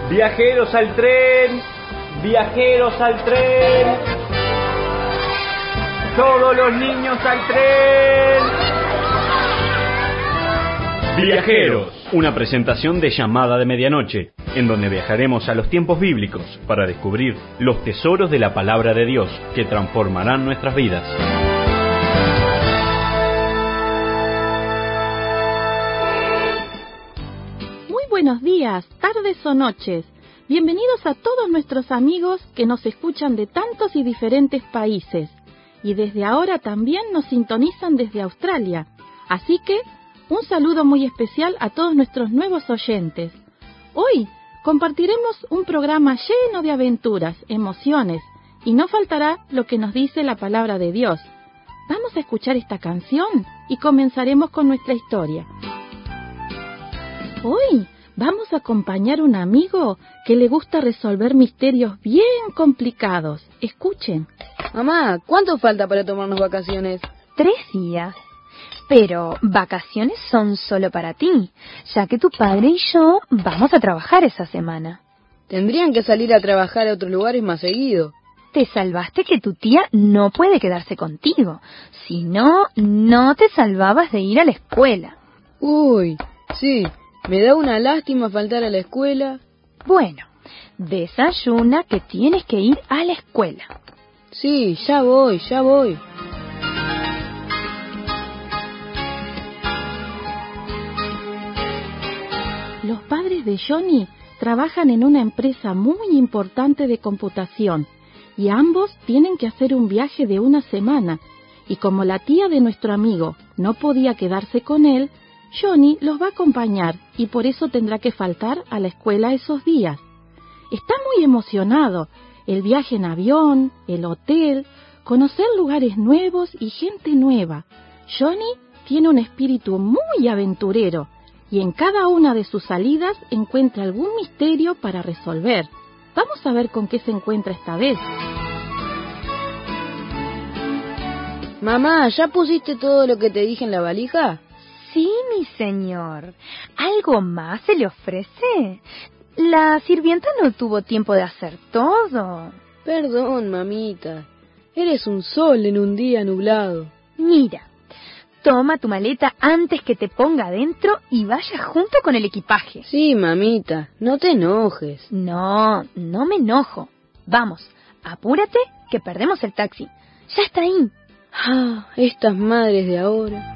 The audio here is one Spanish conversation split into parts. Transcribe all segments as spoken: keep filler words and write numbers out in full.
Viajeros al tren, viajeros al tren, todos los niños al tren. Viajeros, una presentación de Llamada de Medianoche, en donde viajaremos a los tiempos bíblicos para descubrir los tesoros de la palabra de Dios que transformarán nuestras vidas. Buenos días, tardes o noches. Bienvenidos a todos nuestros amigos que nos escuchan de tantos y diferentes países. Y desde ahora también nos sintonizan desde Australia. Así que, un saludo muy especial a todos nuestros nuevos oyentes. Hoy compartiremos un programa lleno de aventuras, emociones, y no faltará lo que nos dice la palabra de Dios. Vamos a escuchar esta canción y comenzaremos con nuestra historia. Hoy vamos a acompañar a un amigo que le gusta resolver misterios bien complicados. Escuchen. Mamá, ¿cuánto falta para tomarnos vacaciones? Tres días. Pero vacaciones son solo para ti, ya que tu padre y yo vamos a trabajar esa semana. Tendrían que salir a trabajar a otros lugares más seguido. Te salvaste que tu tía no puede quedarse contigo. Si no, no te salvabas de ir a la escuela. Uy, sí. Me da una lástima faltar a la escuela. Bueno, desayuna que tienes que ir a la escuela. Sí, ya voy, ya voy. Los padres de Johnny trabajan en una empresa muy importante de computación y ambos tienen que hacer un viaje de una semana. Y como la tía de nuestro amigo no podía quedarse con él, Johnny los va a acompañar y por eso tendrá que faltar a la escuela esos días. Está muy emocionado. El viaje en avión, el hotel, conocer lugares nuevos y gente nueva. Johnny tiene un espíritu muy aventurero y en cada una de sus salidas encuentra algún misterio para resolver. Vamos a ver con qué se encuentra esta vez. Mamá, ¿ya pusiste todo lo que te dije en la valija? Sí, mi señor. ¿Algo más se le ofrece? La sirvienta no tuvo tiempo de hacer todo. Perdón, mamita. Eres un sol en un día nublado. Mira, toma tu maleta antes que te ponga adentro y vaya junto con el equipaje. Sí, mamita, no te enojes. No, no me enojo. Vamos, apúrate que perdemos el taxi. Ya está ahí. Ah, estas madres de ahora.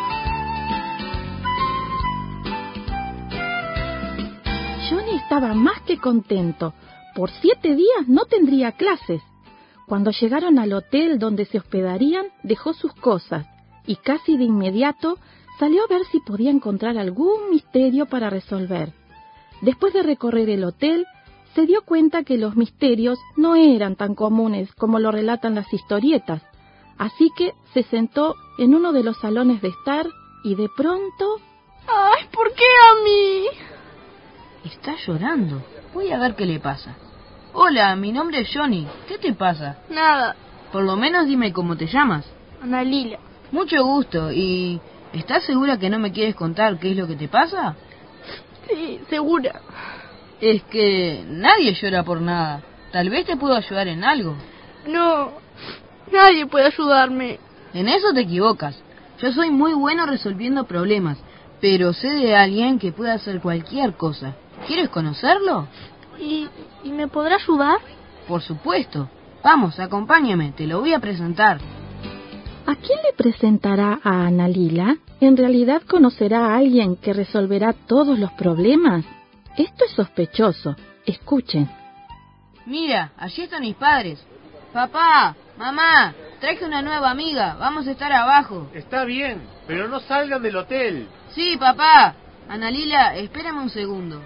Johnny estaba más que contento. Por siete días no tendría clases. Cuando llegaron al hotel donde se hospedarían, dejó sus cosas y casi de inmediato salió a ver si podía encontrar algún misterio para resolver. Después de recorrer el hotel, se dio cuenta que los misterios no eran tan comunes como lo relatan las historietas. Así que se sentó en uno de los salones de estar y de pronto... ¡Ay, ¿por qué a mí? Está llorando. Voy a ver qué le pasa. Hola, mi nombre es Johnny. ¿Qué te pasa? Nada. Por lo menos dime cómo te llamas. Ana Lila. Mucho gusto. ¿Y estás segura que no me quieres contar qué es lo que te pasa? Sí, segura. Es que nadie llora por nada. Tal vez te puedo ayudar en algo. No, nadie puede ayudarme. En eso te equivocas. Yo soy muy bueno resolviendo problemas, pero sé de alguien que puede hacer cualquier cosa. ¿Quieres conocerlo? ¿Y, ¿Y me podrá ayudar? Por supuesto. Vamos, acompáñame, te lo voy a presentar. ¿A quién le presentará a Ana Lila? ¿En realidad conocerá a alguien que resolverá todos los problemas? Esto es sospechoso. Escuchen. Mira, allí están mis padres. Papá, mamá, traje una nueva amiga. Vamos a estar abajo. Está bien, pero no salgan del hotel. Sí, papá. Ana Lila, espérame un segundo.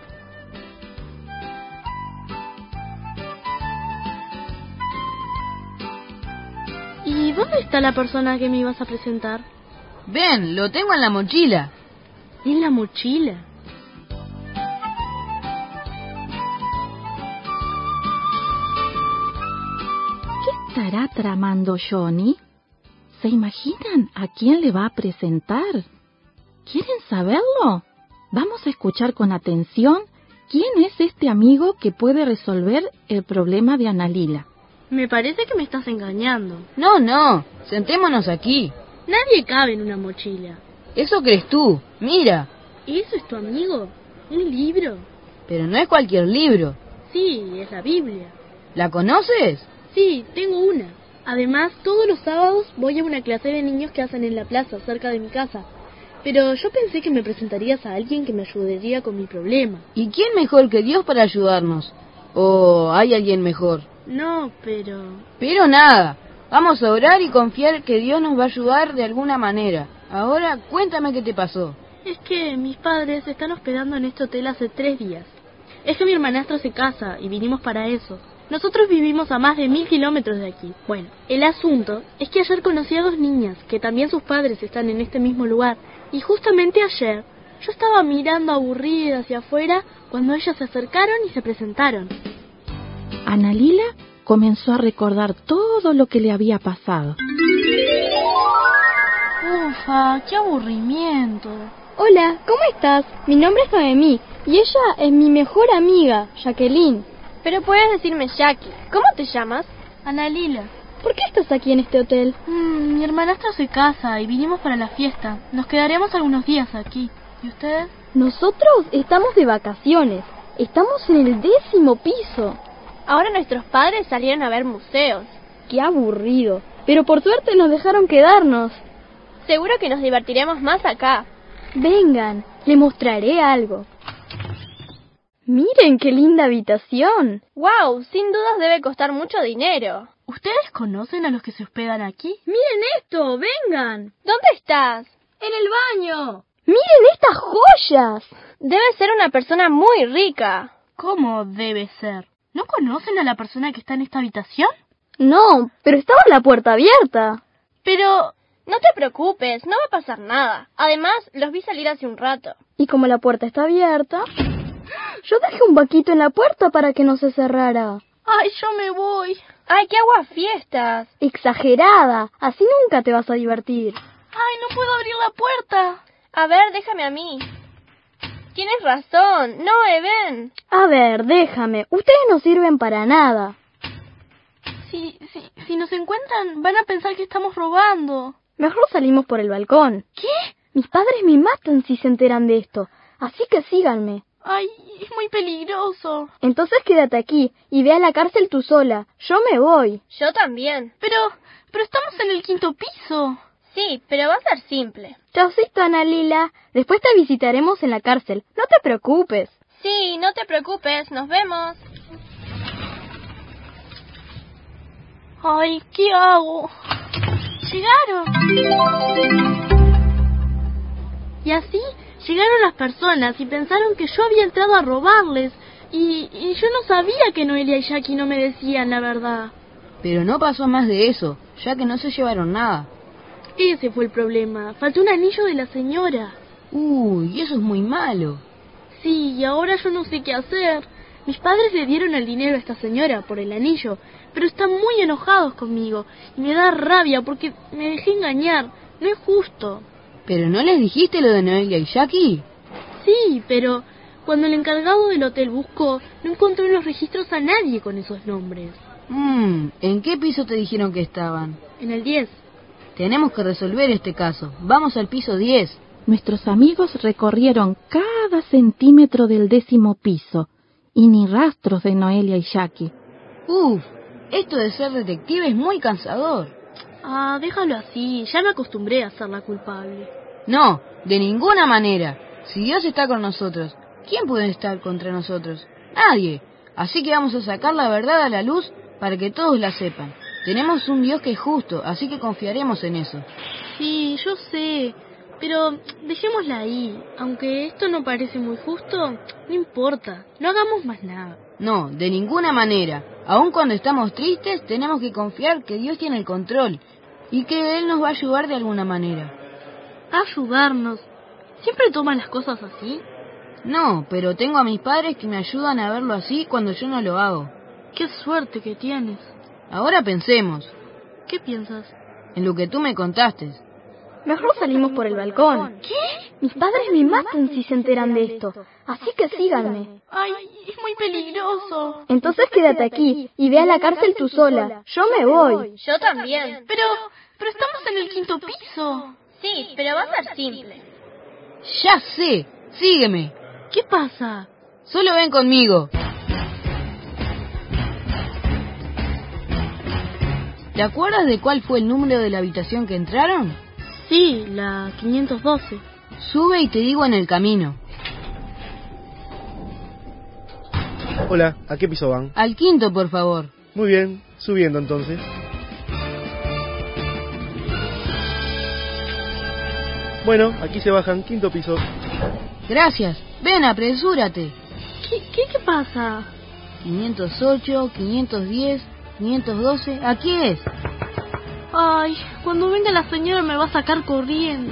¿Y dónde está la persona que me ibas a presentar? Ven, lo tengo en la mochila. ¿En la mochila? ¿Qué estará tramando Johnny? ¿Se imaginan a quién le va a presentar? ¿Quieren saberlo? Vamos a escuchar con atención ¿quién es este amigo que puede resolver el problema de Ana Lila? Me parece que me estás engañando. No, no, sentémonos aquí. Nadie cabe en una mochila. Eso crees tú, mira. ¿Eso es tu amigo? ¿Un libro? Pero no es cualquier libro. Sí, es la Biblia. ¿La conoces? Sí, tengo una. Además, todos los sábados voy a una clase de niños que hacen en la plaza, cerca de mi casa. Pero yo pensé que me presentarías a alguien que me ayudaría con mi problema. ¿Y quién mejor que Dios para ayudarnos? ¿O hay alguien mejor? No, pero... Pero nada, vamos a orar y confiar que Dios nos va a ayudar de alguna manera. Ahora, cuéntame qué te pasó. Es que mis padres se están hospedando en este hotel hace tres días. Es que mi hermanastro se casa y vinimos para eso. Nosotros vivimos a más de mil kilómetros de aquí. Bueno, el asunto es que ayer conocí a dos niñas, que también sus padres están en este mismo lugar. Y justamente ayer, yo estaba mirando aburrida hacia afuera cuando ellas se acercaron y se presentaron. Ana Lila comenzó a recordar todo lo que le había pasado. Ufa, qué aburrimiento. Hola, ¿cómo estás? Mi nombre es Noemí y ella es mi mejor amiga, Jacqueline. Pero puedes decirme Jackie. ¿Cómo te llamas? Ana Lila. ¿Por qué estás aquí en este hotel? Mm, mi hermanastra se casa y vinimos para la fiesta. Nos quedaremos algunos días aquí. ¿Y ustedes? Nosotros estamos de vacaciones. Estamos en el décimo piso. Ahora nuestros padres salieron a ver museos. Qué aburrido. Pero por suerte nos dejaron quedarnos. Seguro que nos divertiremos más acá. Vengan, le mostraré algo. Miren qué linda habitación. ¡Wow! Sin dudas debe costar mucho dinero. ¿Ustedes conocen a los que se hospedan aquí? Miren esto, vengan. ¿Dónde estás? En el baño. Miren estas joyas. Debe ser una persona muy rica. ¿Cómo debe ser? ¿No conocen a la persona que está en esta habitación? No, pero estaba la puerta abierta. Pero... no te preocupes, no va a pasar nada. Además, los vi salir hace un rato. Y como la puerta está abierta, yo dejé un vaquito en la puerta para que no se cerrara. ¡Ay, yo me voy! ¡Ay, qué aguafiestas! Exagerada, así nunca te vas a divertir. ¡Ay, no puedo abrir la puerta! A ver, déjame a mí. Tienes razón, no, ven. A ver, déjame, ustedes no sirven para nada. Si, si, si nos encuentran, van a pensar que estamos robando. Mejor salimos por el balcón. ¿Qué? Mis padres me matan si se enteran de esto, así que síganme. Ay, es muy peligroso. Entonces quédate aquí y ve a la cárcel tú sola. Yo me voy. Yo también. Pero, pero estamos en el quinto piso. Sí, pero va a ser simple. Chaucito, Ana Lila. Después te visitaremos en la cárcel. No te preocupes. Sí, no te preocupes. Nos vemos. Ay, ¿qué hago? Llegaron. Y así llegaron las personas y pensaron que yo había entrado a robarles. Y, y yo no sabía que Noelia y Jackie no me decían la verdad. Pero no pasó más de eso, ya que no se llevaron nada. Ese fue el problema. Faltó un anillo de la señora. Uy, eso es muy malo. Sí, y ahora yo no sé qué hacer. Mis padres le dieron el dinero a esta señora por el anillo, pero están muy enojados conmigo y me da rabia porque me dejé engañar. No es justo. ¿Pero no les dijiste lo de Noelia y Jackie? Sí, pero cuando el encargado del hotel buscó, no encontró en los registros a nadie con esos nombres. Mmm, ¿en qué piso te dijeron que estaban? En el diez. Tenemos que resolver este caso. Vamos al piso diez. Nuestros amigos recorrieron cada centímetro del décimo piso y ni rastros de Noelia y Jackie. Uf, esto de ser detective es muy cansador. Ah, déjalo así. Ya me acostumbré a ser la culpable. No, de ninguna manera. Si Dios está con nosotros, ¿quién puede estar contra nosotros? Nadie. Así que vamos a sacar la verdad a la luz para que todos la sepan. Tenemos un Dios que es justo, así que confiaremos en eso. Sí, yo sé, pero dejémosla ahí. Aunque esto no parece muy justo, no importa, no hagamos más nada. No, de ninguna manera. Aun cuando estamos tristes, tenemos que confiar que Dios tiene el control y que Él nos va a ayudar de alguna manera. ¿Ayudarnos? ¿Siempre toman las cosas así? No, pero tengo a mis padres que me ayudan a verlo así cuando yo no lo hago. ¡Qué suerte que tienes! Ahora pensemos. ¿Qué piensas? En lo que tú me contaste. Mejor salimos por el balcón. ¿Qué? Mis padres me matan si se enteran de esto, así que síganme. Ay, es muy peligroso. Entonces quédate aquí y ve a la cárcel tú sola. Yo me voy. Yo también. Pero, pero estamos en el quinto piso. Sí, pero va a ser simple. Ya sé, sígueme. ¿Qué pasa? Solo ven conmigo. ¿Te acuerdas de cuál fue el número de la habitación que entraron? Sí, la quinientos doce. Sube y te digo en el camino. Hola, ¿a qué piso van? Al quinto, por favor. Muy bien, subiendo entonces. Bueno, aquí se bajan, quinto piso. Gracias. Ven, apresúrate. ¿Qué, qué, qué pasa? quinientos ocho, quinientos diez, quinientos doce. ¿Aquí es? Ay, cuando venga la señora me va a sacar corriendo.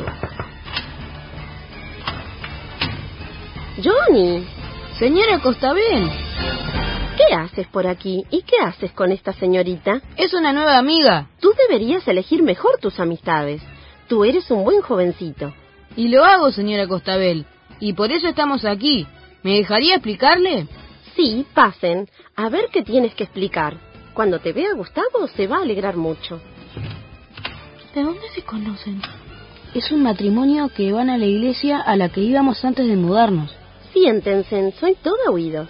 Johnny. Señora Costabel. ¿Qué haces por aquí? ¿Y qué haces con esta señorita? Es una nueva amiga. Tú deberías elegir mejor tus amistades. Tú eres un buen jovencito. Y lo hago, señora Costabel. Y por eso estamos aquí. ¿Me dejaría explicarle? Sí, pasen. A ver qué tienes que explicar. Cuando te vea Gustavo se va a alegrar mucho. ¿De dónde se conocen? Es un matrimonio que van a la iglesia a la que íbamos antes de mudarnos. Siéntense, soy toda oídos.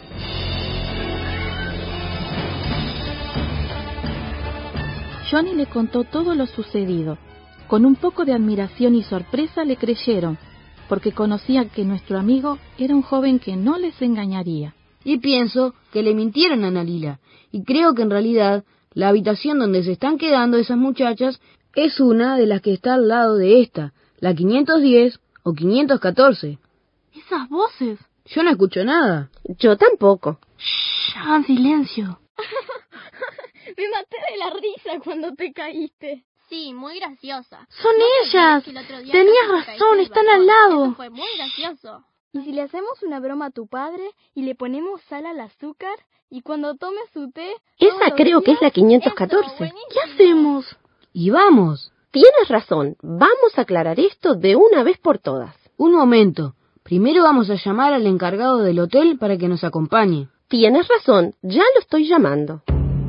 Johnny le contó todo lo sucedido. Con un poco de admiración y sorpresa le creyeron, porque conocían que nuestro amigo era un joven que no les engañaría. Y pienso que le mintieron a Ana Lila, y creo que en realidad la habitación donde se están quedando esas muchachas es una de las que está al lado de esta, la quinientos diez o quinientos catorce. Esas voces. Yo no escucho nada. Yo tampoco. Shh, hagan silencio. Me maté de la risa cuando te caíste. Sí, muy graciosa. Son ¿No ellas. te olvides que el otro día Tenías casi te caíste razón, del están balcón? al lado. Eso fue muy gracioso. ¿Y si le hacemos una broma a tu padre y le ponemos sal al azúcar y cuando tome su té... Esa creo que es la quinientos catorce. Eso, ¿Qué hacemos? Y vamos. Tienes razón. Vamos a aclarar esto de una vez por todas. Un momento. Primero vamos a llamar al encargado del hotel para que nos acompañe. Tienes razón. Ya lo estoy llamando.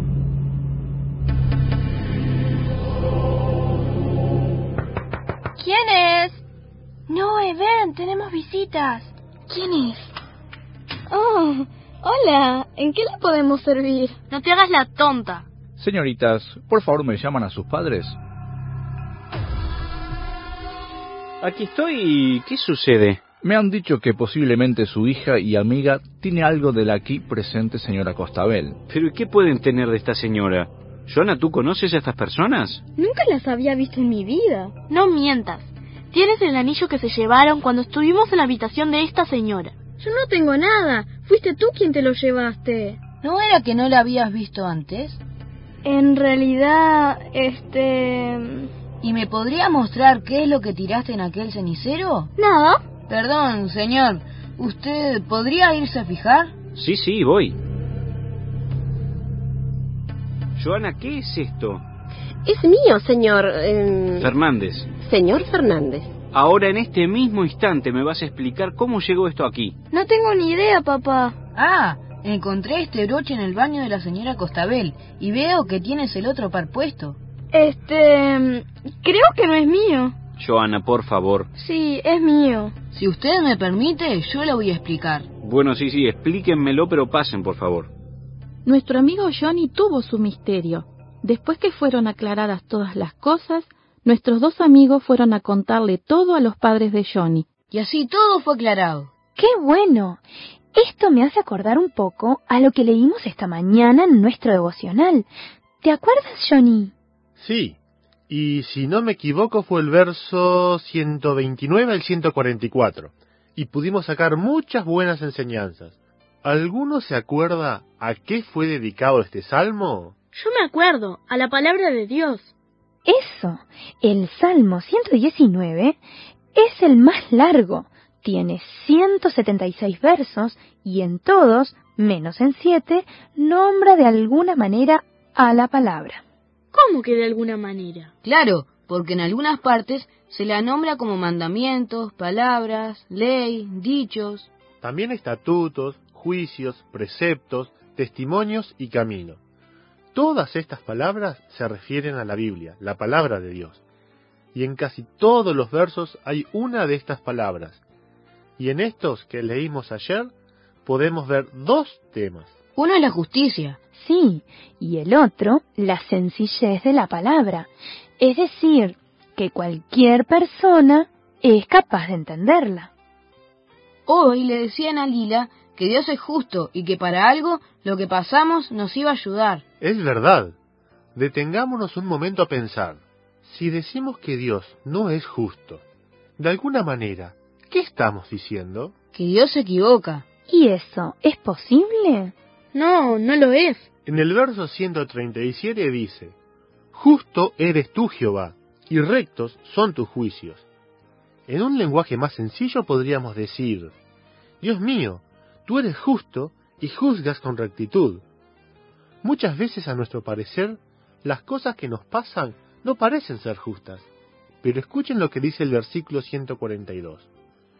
¿Quién es? No, ven, tenemos visitas. ¿Quién es? Oh, hola. ¿En qué le podemos servir? No te hagas la tonta. Señoritas, por favor, ¿me llaman a sus padres? Aquí estoy y... ¿qué sucede? Me han dicho que posiblemente su hija y amiga tiene algo de la aquí presente señora Costabel. ¿Pero qué pueden tener de esta señora? Joana, ¿tú conoces a estas personas? Nunca las había visto en mi vida. No mientas. Tienes el anillo que se llevaron cuando estuvimos en la habitación de esta señora. Yo no tengo nada. Fuiste tú quien te lo llevaste. ¿No era que no la habías visto antes? En realidad, este... ¿Y me podría mostrar qué es lo que tiraste en aquel cenicero? Nada. Perdón, señor. ¿Usted podría irse a fijar? Sí, sí, voy. Joana, ¿qué es esto? Es mío, señor... Eh... Fernández. Señor Fernández. Ahora, en este mismo instante, me vas a explicar cómo llegó esto aquí. No tengo ni idea, papá. Ah, encontré este broche en el baño de la señora Costabel y veo que tienes el otro par puesto. Este... Creo que no es mío. Joana, por favor. Sí, es mío. Si usted me permite, yo lo voy a explicar. Bueno, sí, sí, explíquenmelo, pero pasen, por favor. Nuestro amigo Johnny tuvo su misterio. Después que fueron aclaradas todas las cosas, nuestros dos amigos fueron a contarle todo a los padres de Johnny. Y así todo fue aclarado. ¡Qué bueno! Esto me hace acordar un poco a lo que leímos esta mañana en nuestro devocional. ¿Te acuerdas, Johnny? Sí, y si no me equivoco fue el verso ciento veintinueve al ciento cuarenta y cuatro, y pudimos sacar muchas buenas enseñanzas. ¿Alguno se acuerda a qué fue dedicado este salmo? Yo me acuerdo, a la palabra de Dios. Eso, el Salmo ciento diecinueve es el más largo. Tiene ciento setenta y seis versos y en todos, menos en siete, nombra de alguna manera a la palabra. ¿Cómo que de alguna manera? Claro, porque en algunas partes se la nombra como mandamientos, palabras, ley, dichos. También estatutos, juicios, preceptos, testimonios y camino. Todas estas palabras se refieren a la Biblia, la palabra de Dios. Y en casi todos los versos hay una de estas palabras. Y en estos que leímos ayer podemos ver dos temas. Uno es la justicia. Sí, y el otro, la sencillez de la palabra. Es decir, que cualquier persona es capaz de entenderla. Hoy le decían a Lila que Dios es justo y que para algo lo que pasamos nos iba a ayudar. Es verdad. Detengámonos un momento a pensar. Si decimos que Dios no es justo, de alguna manera, ¿qué estamos diciendo? Que Dios se equivoca. ¿Y eso es posible? No, no lo es. En el verso ciento treinta y siete dice, justo eres tú, Jehová, y rectos son tus juicios. En un lenguaje más sencillo podríamos decir, Dios mío, tú eres justo y juzgas con rectitud. Muchas veces, a nuestro parecer, las cosas que nos pasan no parecen ser justas, pero escuchen lo que dice el versículo ciento cuarenta y dos.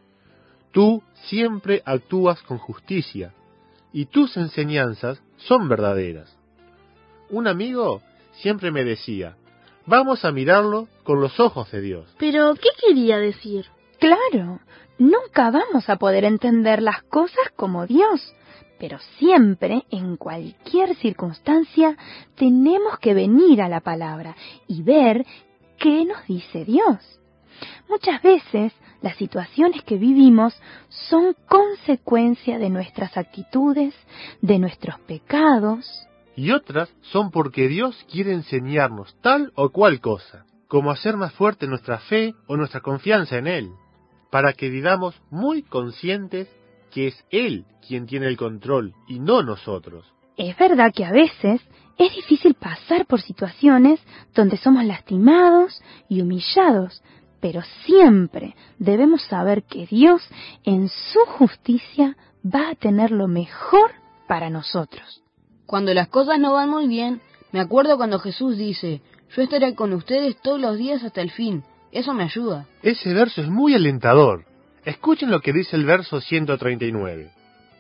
Tú siempre actúas con justicia, y tus enseñanzas son verdaderas. Un amigo siempre me decía, vamos a mirarlo con los ojos de Dios. ¿Pero qué quería decir? Claro, nunca vamos a poder entender las cosas como Dios, pero siempre, en cualquier circunstancia, tenemos que venir a la palabra y ver qué nos dice Dios. Muchas veces, las situaciones que vivimos son consecuencia de nuestras actitudes, de nuestros pecados. Y otras son porque Dios quiere enseñarnos tal o cual cosa, como hacer más fuerte nuestra fe o nuestra confianza en Él, para que vivamos muy conscientes que es Él quien tiene el control y no nosotros. Es verdad que a veces es difícil pasar por situaciones donde somos lastimados y humillados, pero siempre debemos saber que Dios en su justicia va a tener lo mejor para nosotros. Cuando las cosas no van muy bien, me acuerdo cuando Jesús dice, yo estaré con ustedes todos los días hasta el fin. Eso me ayuda. Ese verso es muy alentador. Escuchen lo que dice el verso ciento treinta y nueve.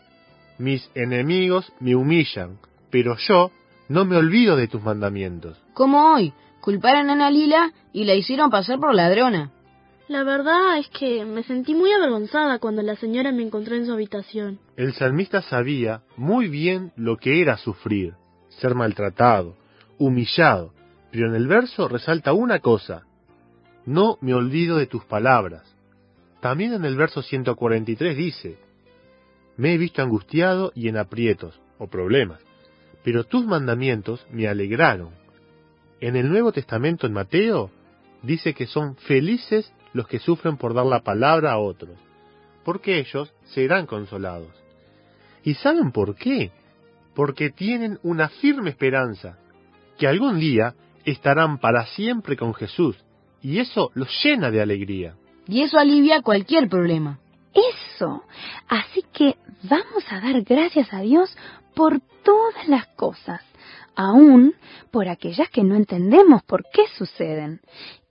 Mis enemigos me humillan, pero yo no me olvido de tus mandamientos. Como hoy, culparon a Ana Lila y la hicieron pasar por ladrona. La verdad es que me sentí muy avergonzada cuando la señora me encontró en su habitación. El salmista sabía muy bien lo que era sufrir, ser maltratado, humillado, pero en el verso resalta una cosa, no me olvido de tus palabras. También en el verso ciento cuarenta y tres dice, me he visto angustiado y en aprietos, o problemas, pero tus mandamientos me alegraron. En el Nuevo Testamento, en Mateo, dice que son felices los que sufren por dar la palabra a otros, porque ellos serán consolados. ¿Y saben por qué? Porque tienen una firme esperanza, que algún día estarán para siempre con Jesús, y eso los llena de alegría. Y eso alivia cualquier problema. Eso. Así que vamos a dar gracias a Dios por todas las cosas, aún por aquellas que no entendemos por qué suceden.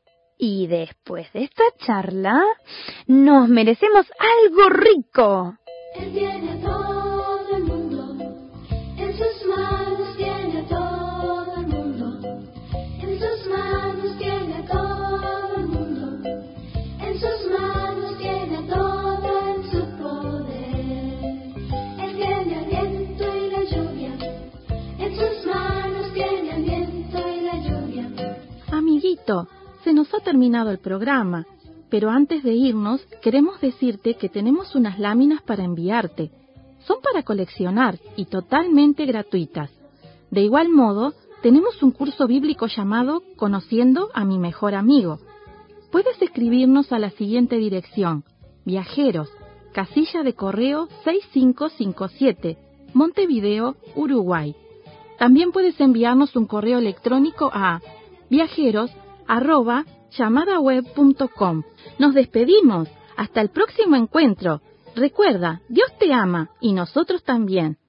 Y después de esta charla, nos merecemos algo rico. Él tiene todo el mundo, en sus manos tiene todo el mundo, en sus manos tiene todo el mundo, en sus manos tiene todo en su poder. Él tiene el viento y la lluvia, en sus manos tiene el viento y la lluvia. Amiguito, se nos ha terminado el programa, pero antes de irnos queremos decirte que tenemos unas láminas para enviarte. Son para coleccionar y totalmente gratuitas. De igual modo, tenemos un curso bíblico llamado Conociendo a mi mejor amigo. Puedes escribirnos a la siguiente dirección: Viajeros, casilla de correo seis cinco cinco siete, Montevideo, Uruguay. También puedes enviarnos un correo electrónico a viajeros arroba llamadaweb punto com. Nos despedimos. Hasta el próximo encuentro. Recuerda, Dios te ama y nosotros también.